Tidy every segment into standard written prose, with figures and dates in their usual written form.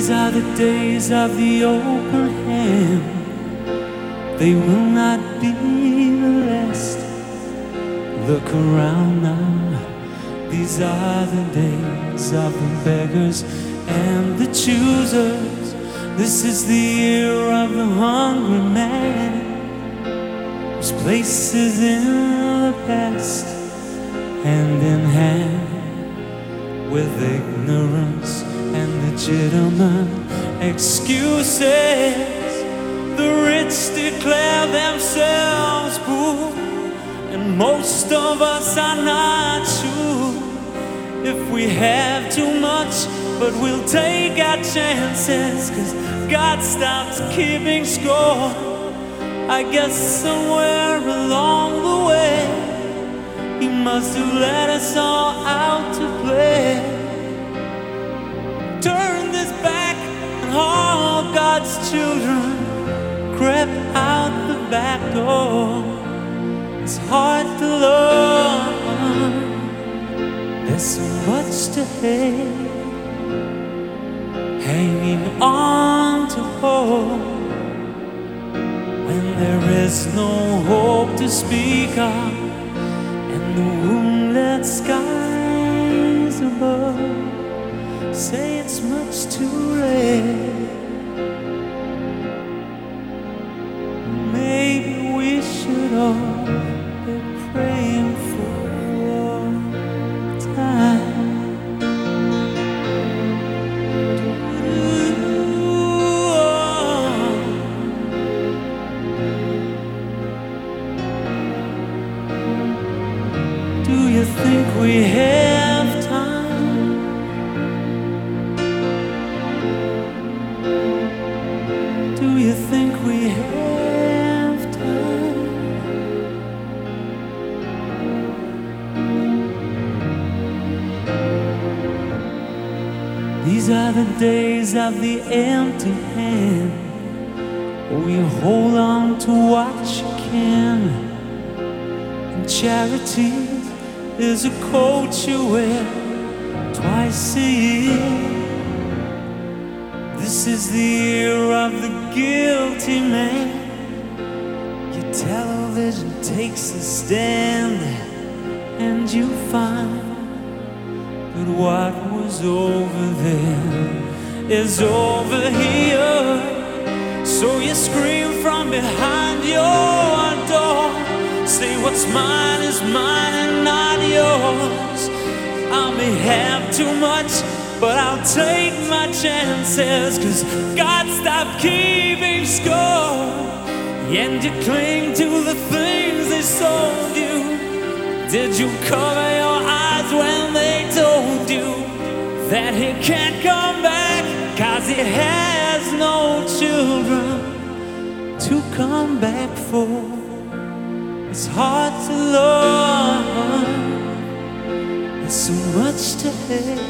These are the days of the open hand. They will not be the last. Look around now. These are the days of the beggars and the choosers. This is the year of the hungry man, whose place is in the past, hand in hand with ignorance and legitimate excuses. The rich declare themselves poor, and most of us are not sure if we have too much, but we'll take our chances, 'cause God stops keeping score. I guess somewhere along the way He must have let us all out to play. Turn this back, and all God's children crept out the back door. It's hard to love, there's so much to hate, hanging on to hope when there is no hope to speak of, and the moonlit skies above say it's much too late. Maybe we should all be praying for time. Do you think we have time? Do you think we have time? These are the days of the empty hand. Oh, you hold on to what you can, and charity is a coat you wear twice a year. This is the year of the guilty man. Your television takes a stand, and you find that what was over there is over here. So you scream from behind your door, say what's mine is mine and not yours. I may have too much, but I'll take my chances, 'cause God stopped keeping score. And you cling to the things they sold you. Did you cover your eyes when they told you that He can't come back, 'cause He has no children to come back for? It's hard to love, there's so much to hate,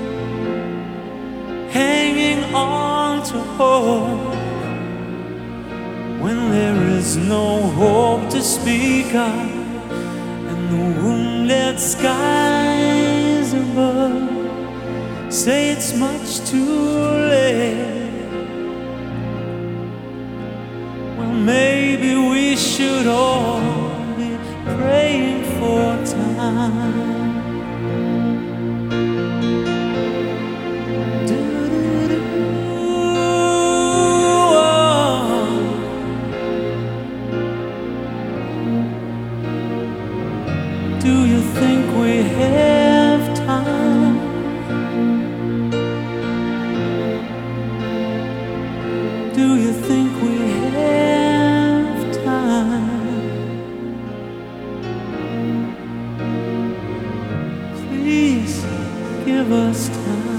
hanging on to hope when there is no hope to speak of, and the moonlit skies above say it's much too late. Well, maybe we should all be praying for time. Do you think we have time? Do you think we have time? Please give us time.